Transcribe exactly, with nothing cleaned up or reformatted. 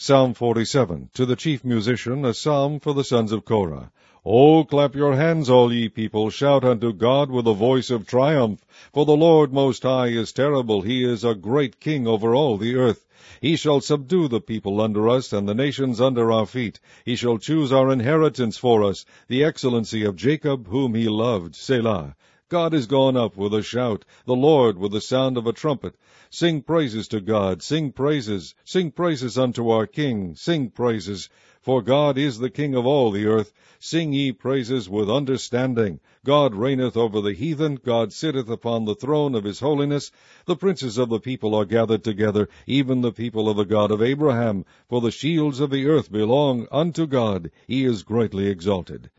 Psalm forty-seven. To the chief musician, a psalm for the sons of Korah. O clap your hands, all ye people, shout unto God with a voice of triumph. For the Lord Most High is terrible, he is a great king over all the earth. He shall subdue the people under us, and the nations under our feet. He shall choose our inheritance for us, the excellency of Jacob, whom he loved. Selah. God is gone up with a shout, the Lord with the sound of a trumpet. Sing praises to God, sing praises, sing praises unto our King, sing praises. For God is the King of all the earth. Sing ye praises with understanding. God reigneth over the heathen, God sitteth upon the throne of his holiness. The princes of the people are gathered together, even the people of the God of Abraham. For the shields of the earth belong unto God, he is greatly exalted.